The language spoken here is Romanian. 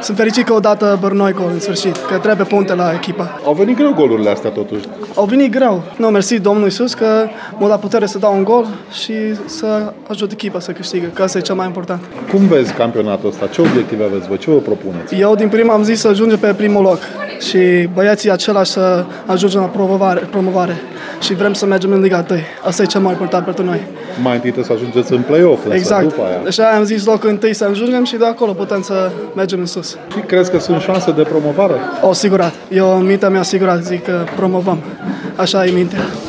sunt fericit că o dată Bărnoico în sfârșit, că trebuie punte la echipa. Au venit greu golurile astea totuși. Au venit greu. Nu, mersi Domnului Iisus că m-a dat putere să dau un gol și să ajut echipa să câștigă, că asta e cel mai important. Cum vezi campionatul ăsta? Ce obiective aveți voi? Ce vă propuneți? Eu din prima am zis să ajungem pe primul loc și băieții același să ajungem la promovare și vrem să mergem în Liga 1. Asta e cel mai important pentru noi. Mai întâi trebuie să ajungeți în play-off, Exact. după aia. Deci am zis locul întâi să ajungem și de acolo putem să mergem în sus. Și crezi că sunt șanse de promovare? O, sigurat. Eu în mintea mea sigurat zic că promovăm. Așa e mintea.